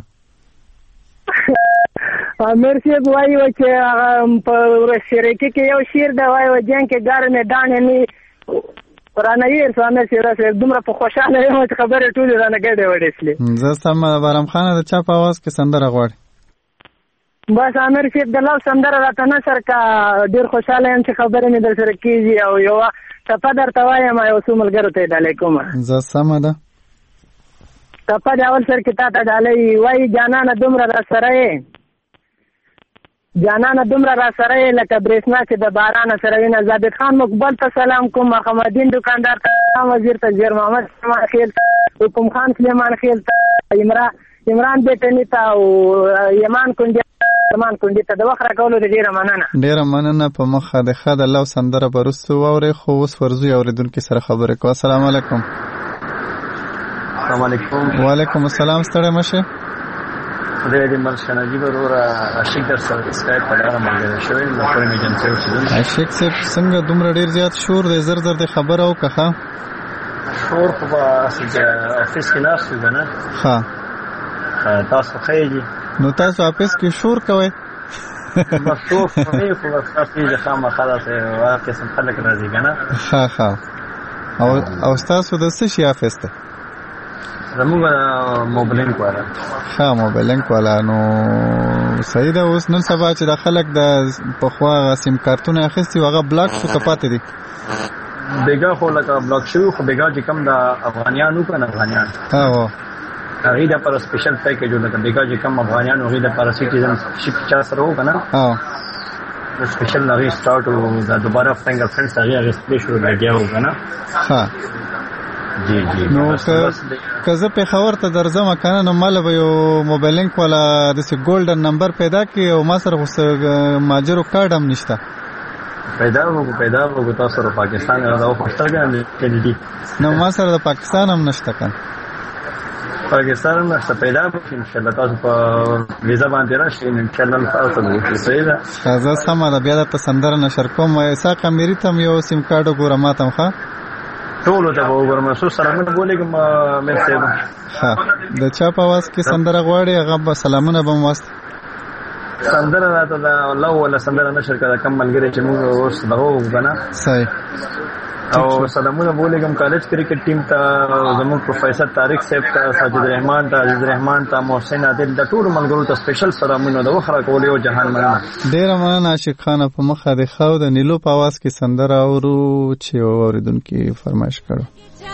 امیر صاحب وایي چې هغه په شریکي کې یو شعر ده وایي جنګ کې ګار مې دانې نه رانه هېر شو امیر صاحب دومره په خوشحاله یم چې خبرې ټولې رانه ګډې وډې شلې زه سمه ده بارم خانه د چا په اواز کې سندره غواړي بس امیر صاحب د لو سندره راته نثر کا ډېر خوشحاله یم چې خبرې مې در سره کېږي او یوه ټپه درته وایم یو څو ملګرو ته یې ډالۍ کومه زه سمه ده ټپه د اول سر کې تا ته ډالۍ وایي جانانه دومره را سره یې جانانه دومره را سره یې لکه برېښنا چې د بارانه سره وینه ثابت خان مقبل ته سلام کوم محمدین دکاندار ته وزیر ته زیر محمد سلیمان خیل ته حکم خان سلیمان خیل ته عمران بیټني ته او یمان کونډي یمان کونډي ته د وخت راکولو ډېره مننه ډېره مننه په مخه د ښه د الله سندره به وروستو واورئ خو اوس ورځو اورېدونکي سره خبرې کوو السلام علیکم السلام علیکم وعلیکم السلام ستړی مه شې خدای دې مل شه نجیب وروره عاشق در سره سکایپ په لاره ملګری شوی له پوره مې جنسۍ اوسېدونکی عاشق صاحب څنګه دومره ډېر زیات شور دی زر زر دې خبره وکړه ښه شور خو به افیس کې ناست یو که نه ښه تاسو ښه یې نو تاسو افیس کې شور کوئ بس شور خو نه یې خو بس تاسو یې خامخا داسې هر قسم خلک راځي که نه ښه ښه او ستاسو د څه شي افیس دی زموږ موبلینک والا ښه موبلینک والا نو صحیح ده اوس نن سبا چې د خلک د پخوا هغه سیم کارتونه اخیستي وو هغه بلاک شو که پاتې دي بیګا خو لکه بلاک شوي خو بیګا چې کوم د افغانیان وو که نه افغانیان هغه هغې دپاره سپیشل پیکیج و لکه بیګا چې کوم افغانیان هغې دپاره سټیزنشپ چا سره وو که نه د سپیشل هغې سټارټ و د دوباره فنګر فرنډس هغې اخیستلی شو لګیا وو که نه ښه جی جی نو که زه پېښور ته درځم که نه نو ماله به یو موبایلینک والا داسې ګولډن نمبر پیدا کړي او ما سره خو ماجرو کارډ هم نشته پیدا وکړو پیدا وکړو تاسو سره پاکستان دا خوشتګان دي نو ما سره د پاکستان هم نشته کنه پاکستان هم نشته پیدا وکړو ان شاء الله تاسو په ویزا باندې راشئ ان شاء الله تاسو به صحیح ده زه سمه ده بیا درته سندره نشر کوم اسحاق امیري ته هم یو سیم کارډ وګوره ما ته هم ښه ټولو ته به وګورم څو سلامونه بولېږم میر صاحب ښه د چا په اواز کې سندره غواړې هغه به سلامونه به م واست سندره راته د الله ولا سندره نشر کړه کم ملګری چې موږ اوس دغه وکړو که نه صحیح او سلامونه بولېږم کالج کرکټ ټیم ته زموږ پروفیسر طارق صاحب ته ساجد رحمان ته عزیز رحمان ته محسن عادل د ټولو ملګرو ته سپیشل سلامونه د وخت راکولو یو جهان مننه ډېره مننه عاشق خانه په مخه د ښه د نیلو په اواز کې سندره اورو چې یو اورېدونکي فرمایش کړو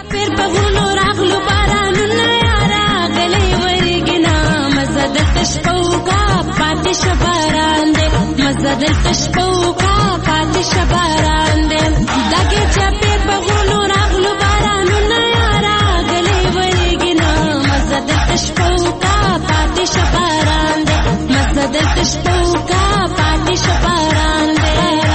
مزه دلته شپو کا پاتې شباران دې لکه چپې بغولو راغلو بارانونه راغلي ورګي نه مزه دلته شپو کا پاتې شباران دې مزه دلته شپو کا پاتې شباران دې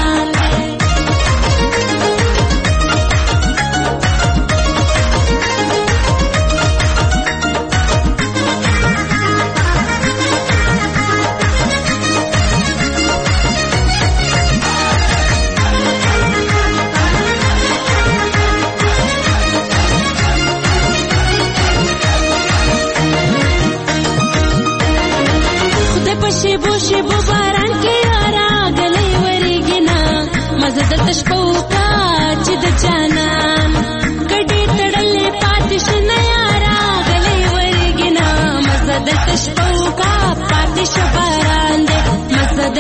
شیبو شیبو باران کې راغلی ورګي نه مزه دلته شپو کا چې د جانان کډې تړلې پاتې شنه راغلی ورګي نه مزه دلته شپو کا پاتې شباران دې مزه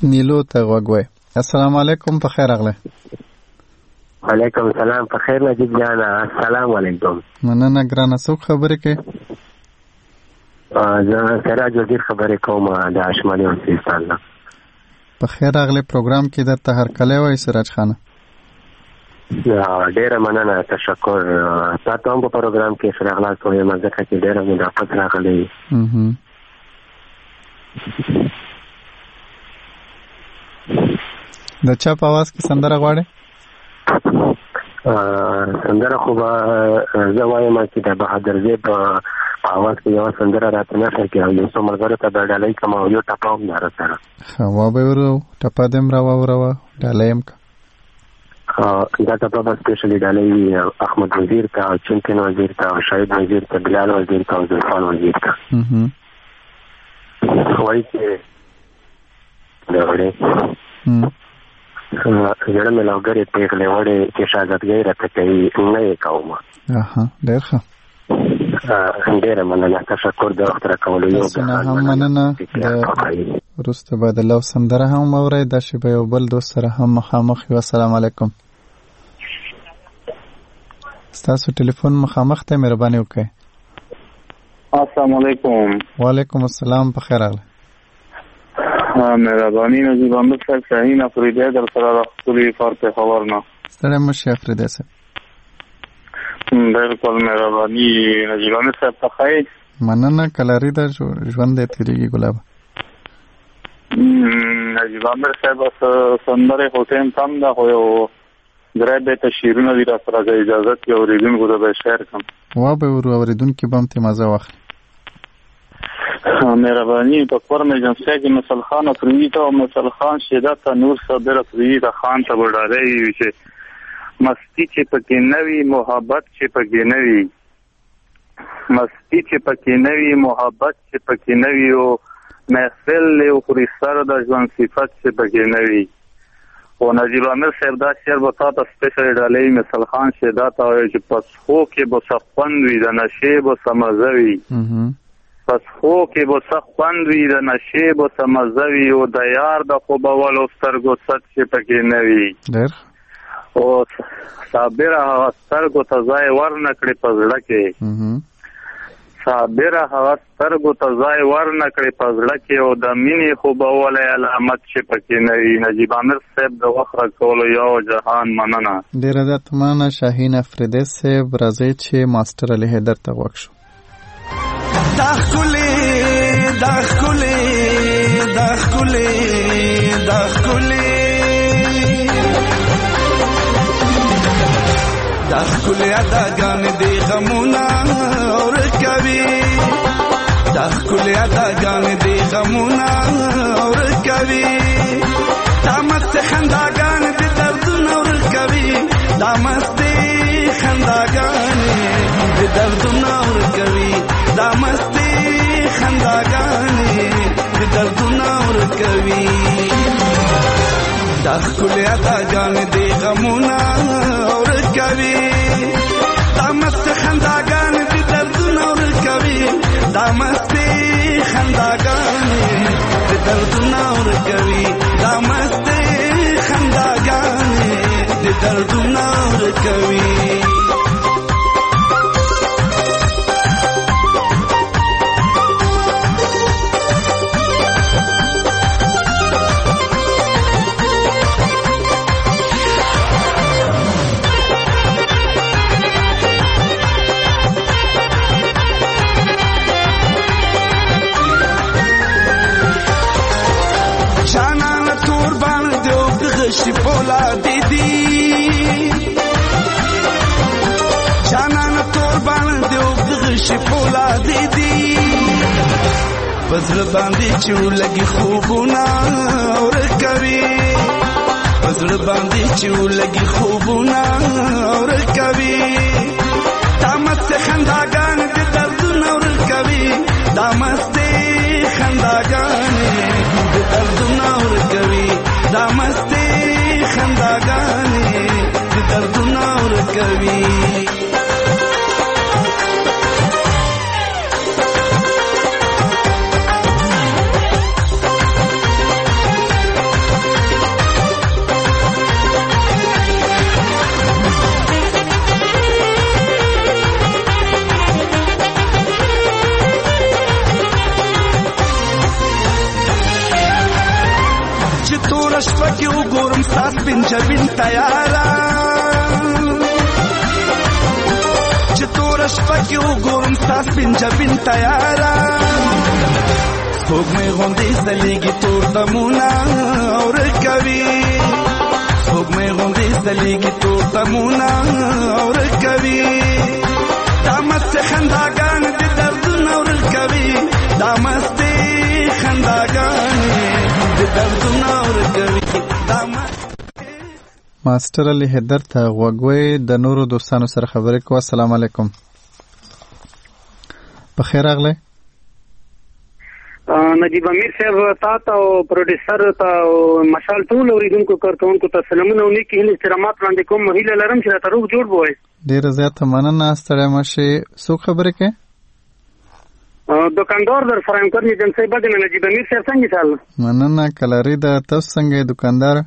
نیلو ته غوږ وای. السلام علیکم، په خیر راغله. وعلیکم السلام، په خیر نجیب جان. السلام علیکم. مننه ګرانه، څوک خبرې کوي؟ زه سراج وزیر خبرې کوم د شمالي وزیرستان نه. په خیر راغله. پروګرام کې درته هرکلی وای سراج خانه. ډیره مننه، تشکر. تاسو هم په پروګرام کې سره اغلاس کوئ، مزه کې ډیره مدافعت راغلی. د چا په आवाज کې سندره غواړي؟ سندره خو به زه وایم چې د بهادر زیب په आवाज کې یو سندره راته نه ښکاري او یو څو ملګرو ته به ډالۍ کوم او یو ټپه هم ده راسره. ښه، وابه یې ورو ټپه دې هم راواوروه، ډالۍ هم که. دا ټپه به سپیشلي ډالۍ وي احمد وزیر ته او چمکن وزیر ته او شاهد وزیر ته، بلال وزیر ته او زلفان وزیر ته. وایي چې د وړې زړه مې لوګرې پېغلې وړې چې شهزادګۍ راته کوي نه یې کوم. ډېر ښه، ډېره مننه، تشکر د وخت راکولو. یو هم مننه. وروسته به د لو سندره هم واورئ. دا شیبه یو بل دوست سره هم مخامخ یو. السلام علیکم. ستاسو ټلیفون مخامخ ته مهرباني وکړئ. السلام علیکم. وعلیکم السلام، په خیر راغله. مهرباني نجیب احمد صاحب، شاهین افریدی در سره راخلي فارت خبر نه. ستړی مشي افریدی صاحب. بالکل مهرباني نجیب احمد صاحب، په خیر. مننه. کلاری دا ژوند دې تیریږي ګلاب. نجیب احمد صاحب سندره خو ټیم کم ده، خو یو درې بیته شعرونه دي را سره، اجازه کې اورېدونکو ته به شعر کوم. وابه ورو اورېدونکي به هم ترې مزه واخلي. مهرباني په کورمه جنسه کې مثل خان افریدی ته او مثل خان شیدت ته نور صابر افریدی ته خان ته وډالې وي چې مستی چې پکې نوي، محبت چې پکې نوي، مستی چې پکې نوي، محبت چې پکې نوي، او محفل له خوري سره د ژوند صفات چې پکې نوي. او نجیب احمد صاحب دا شعر به تاسو سپیشل ډالۍ مثل خان شیدت ته چې پس خو کې به صفوند وي، د نشې به سمزوي، پس خو کې به صفوند وي، د نشې به سمزوي، او د یار د خوبولو سترګو ست چې پکې نوي. ډېر او صابره هغه سترګو ته ځای ورنه کړې په زړه کې، صابره هغه سترګو ته ځای ورنه کړې په زړه کې، او د مینې خوبولی علامت چې پکې نه وي. نجیب احمد صاحب د وخت راکولو یو جهان مننه. ډېره زیات مننه شاهین افریدی صاحب. راځئ چې ماسټر علي حیدر ته غوږ شو. دا ښکلې دا ښکلې دا ښکلې دا ښکلې دا ښکلې اداګانې دې غمونه ورکوي، دا ښکلې اداګانې دې غمونه ورکوي، دا مستې خنداګانې دې دردونه ورکوي، دا مستې خنداګانې دې دردونه ورکوي، دا مستې خنداګانې دې دردونه ورکوي، دا ښکلې اداګانې دې غمونه ورکوي، دا مستې خنداګانې دې دردونه ورکوي، دا مستې خنداګانې دې دردونه ورکوي، دا مستې خنداګانې دې دردونه ورکوي. شي فولادي دي جانان تور باندې وګغ شي فولادي دي پزړ باندې چې لګي خوبونه ورکوي، پزړ باندې چې لګي خوبونه ورکوي، دامت خنداګان دې دردونه ورکوي، دامت خنداګان دې دردونه ورکوي، دامت خنداګانې دې دردونه ورکوي. تیارا چې تور شپه کې وګورم ستا سپین جبین تیارا سپوږمۍ غوندې ځلېږي تور دمونه ورکوي سپوږمۍ غوندې ځلېږي تور دمونه ورکوي دا مستې خنداګانې د دردونه ورکوي دا مستې خنداګانې د دردونه ورکوي دا ماسټر علي حیدر ته غوږوئ د نورو دوستانو سره خبرې کوو. السلام علیکم. بخیر راغلی. نجیب امیر صاحب تا ته او پروډوسر ته او مشال ټول اوریدونکو کارکونکو ته سلامونه او نیک هیلې احترامات وړاندې کوم. هیله لرم چې راته روغ جوړ بوئ. ډېره زیاته مننه. ستړی مه شئ. څوک خبرې کوي؟ دکاندار در فرهنګ کرنی جنسي بدن نجیب امیر صاحب څنګه چل؟ مننه. کلاري ده. تاسو څنګه دکاندار؟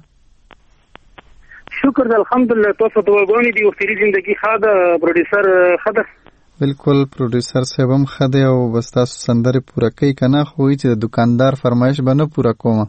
شکر الحمدلله. تاسو دعاګانې دي. وختي زندگی ښه ده. پروډوسر ښه ده. بالکل پروډوسر صاحب هم ښه دی او بس تاسو سندرې پوره کوي که نه خو وایي چې د دکاندار فرمایش به نه پوره کومه.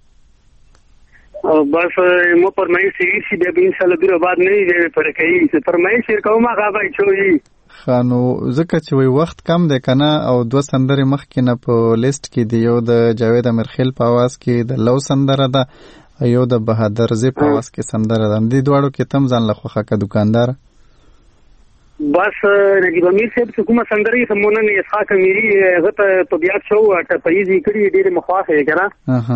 بس ما فرمایش هېر شي بیا به انشاءالله بیا بعد نه وي پوره کوي. فرمایش هېر کوم هغه به چوي. ښه نو ځکه چې وایي وخت کم دی که نه او دوه سندرې مخکې نه په لیست کې دي. یو د جاوید امیرخیل په اواز کې د لو سندره ده، یو د بهادر زی په اواز کې سندره ده. دې دواړو کې تم ځان له خوښه که دکاندار؟ بس نجیب امیر صاحب چې کومه سندره یې مونږ نه اسحاق امیري هغه ته طبیعت شو ټپیزې کړي ډېرې مخواخې یې که نه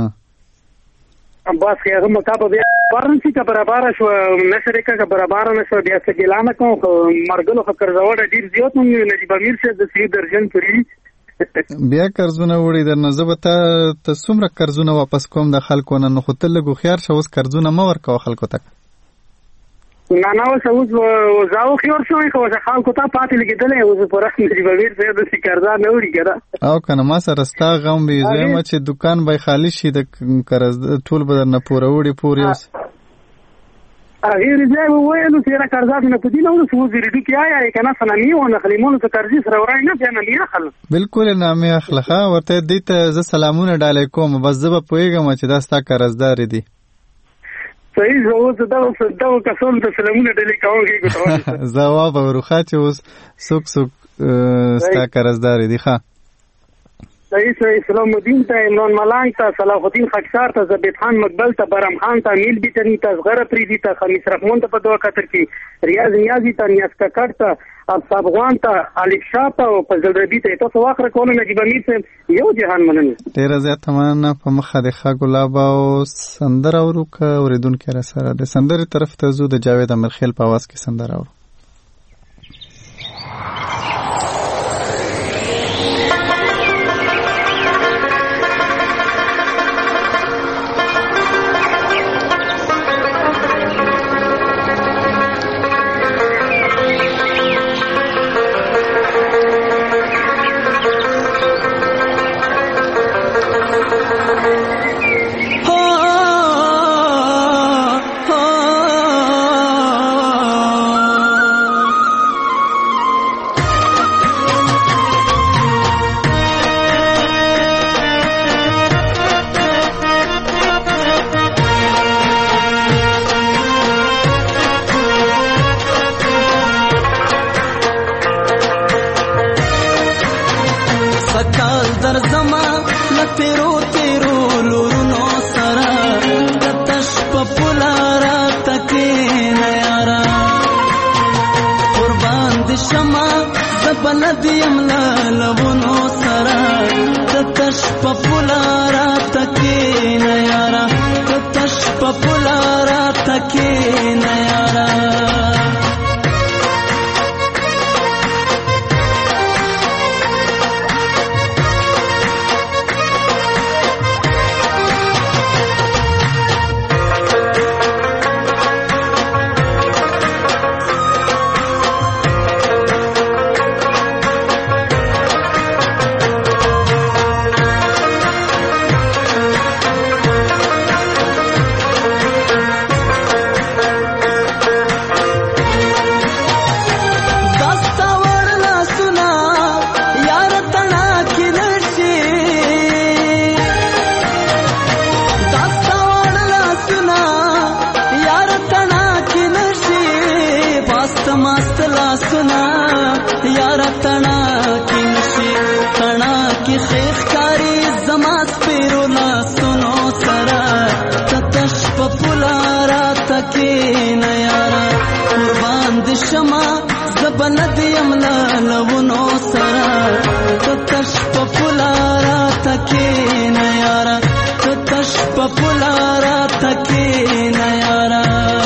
بس هغه مطابق بیا بارن چې که برابره شوه نشر یې که که برابره نه شوه بیا څه ګیله نه کوم خو مرګلو خو قرضوړه ډېر زیات نوم نجیب امیر صاحب د سي درجن پورې بیا قرضونه وړي درنه. زه به تا ته څومره قرضونه واپس کوم د خلکو نه، نو خو ته لږ هوښیار شه. اوس قرضونه مه ورکوه خلکو ته. نه نه اوس اوس زه هوښیار شوی خو اوس خلکو ته پاتې لګېدلی. اوس پوره نجیب امیر صاحب داسې قرضه نه وړي که نه او که نه ما سره ستا غم وي. زه یم چې دوکان به یې خالي شي د قرض ټول به درنه پوره وړي پورې اوس هغې رضا یې وویلو چې یاره قرضات نه په دې نه ورسو اوس ریډي کې آیا یې که نه څه نامې ونخلي مونږ څه قرضې سره ورای نه بیا نامې اخل بالکل یې نامې اخله. ښه ورته دې ته زه سلامونه ډالۍ کوم بس زه به پوهېږم چې دا ستا قرضدارې دي. صحیح زه اوس دغه دغه کسانو ته سلامونه ډالۍ کوم کېږو ته ځواب وروښه چې اوس څوک څوک ستا قرضدارې دي. ښه صحیح صحیح. سلام الدین ته، عمران ملنګ ته، صلاح الدین خاکسار ته، زبید خان مقبل ته، برم خان ته، میل بیتنی ته، زغره پریدي ته، خمیس رحمون ته په دوا قطر کې، ریاض نیازي ته، نیاز ککړ ته، افصاب غوان ته، الف شاه ته او فضل ربی ته. تاسو واخره کولو نجیب امیر صاحب یو جهان مننه. ډېره زیاته مننه. په مخه د ښه ګلابه او سندره اورو که اورېدونکي راسره د سندرې طرف ته ځو. د جاوید امیرخیل په اواز کې سندره اورو. زماست لاسونه یاره تڼا کې نشي تڼا کې خیخ کاری زما سپیرو لاسونو سره تتش په پولا راته کښېنه یاره قربان دې شمه زه به نه د یم له لونو سره تتش په پولا راته کښېنه یاره تتش په پولا راته کښېنه یاره.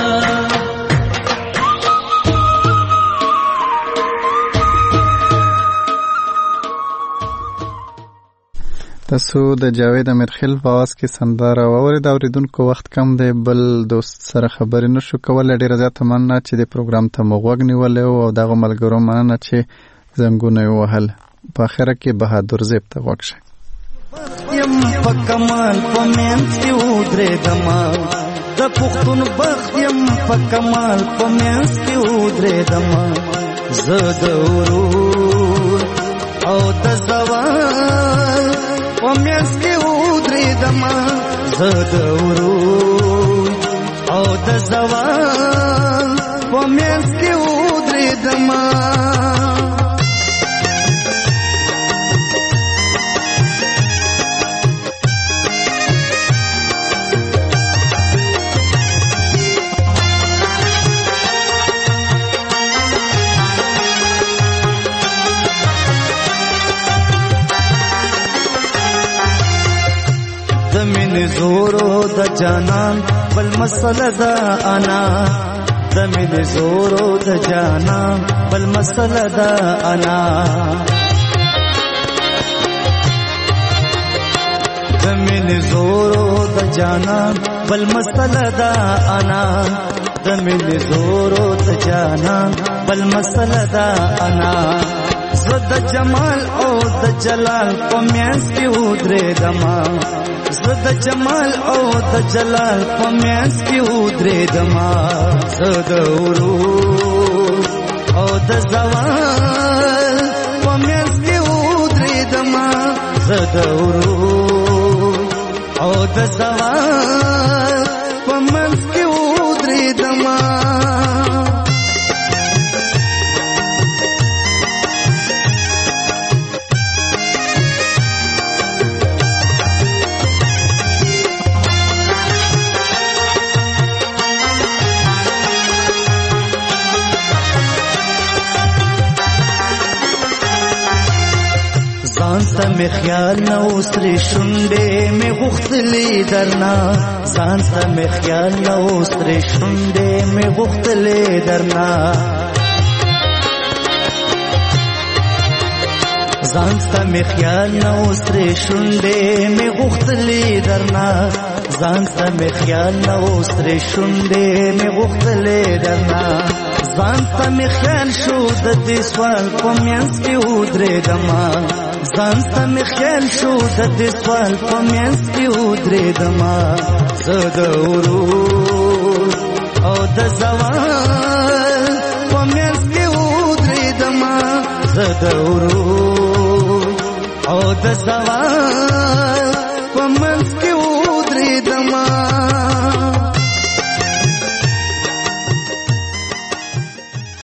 تاسو د جاوید امیرخیل په आवाज کې سندره واورید. اوریدونکو وخت کم دی، بل دوست سره خبرې نشو کولی. ډېره زیاته مننه چې د پروګرام ته مو غوږ نیولی و او دغو ملګرو مننه چې زنګونه یې ووهل. په اخره کې بهادر زیب ته غوږ شئ. یم په کمال په منځ کې ودرېدمه د پښتون بخت یم په کمال په منځ کې ودرېدمه زه د ورور او د زوال په منځ کې ودرېدمه زه د ورور او د زوال په منځ کې ودرېدمه زورو د جانان بل مسله دا انا د مين زورو د جانان بل مسله دا انا د مين زورو د جانان بل مسله دا انا د مين زورو د جانان بل مسله دا انا زه د جمال او د جلال په منځ کې ودرېدمه زه د جمال او د جلال په منځ کې ودرېدمه زه د ورور او د زوال په منځ کې ودرېدمه زه د ورور او د زوال په منځ کې ودرېدمه ځانته مې خیال نه اوس ترې شونډې مې غوښتلې درنه ځانته مې خیال نه اوس ترې شونډې مې غوښتلې درنه ځانته مې خیال نه اوس ترې شونډې مې غوښتلې درنه ځانته مې خیال نه اوس ترې شونډې مې غوښتلې درنه ځانته مې خیال شو د دې سوال په منځ کې ودرېدمه ځانته مې خیال شو د دې سوال په منځ کې ودرېدمه زه د ورور او د زوال په منځ کې ودرېدمه زه د ورور او د زوال